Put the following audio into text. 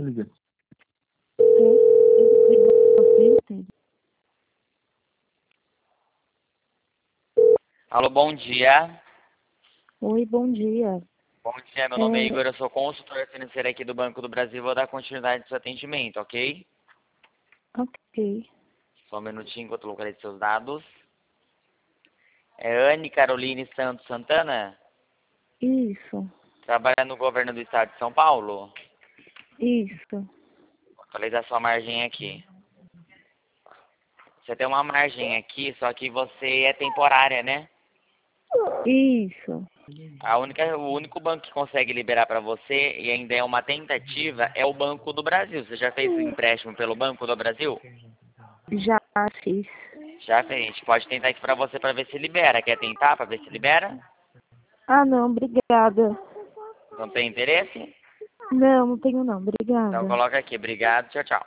liga. Alô, bom dia. Oi, bom dia. Bom dia, meu nome é Igor, eu sou consultor financeiro aqui do Banco do Brasil. Vou dar continuidade ao seu atendimento, ok? Ok. Só um minutinho enquanto eu localizo seus dados. É Anne Caroline Santos Santana? Isso. Trabalha no governo do estado de São Paulo? Isso. Vou atualizar sua margem aqui. Você tem uma margem aqui, só que você é temporária, né? Isso. O único banco que consegue liberar para você, e ainda é uma tentativa, é o Banco do Brasil. Você já fez o empréstimo pelo Banco do Brasil? Já fiz. Já fez. A gente pode tentar aqui para você para ver se libera. Quer tentar para ver se libera? Ah, não, obrigada. Não tem interesse? Não, não tenho não, Então obrigada. coloca aqui. Obrigado. Tchau, tchau.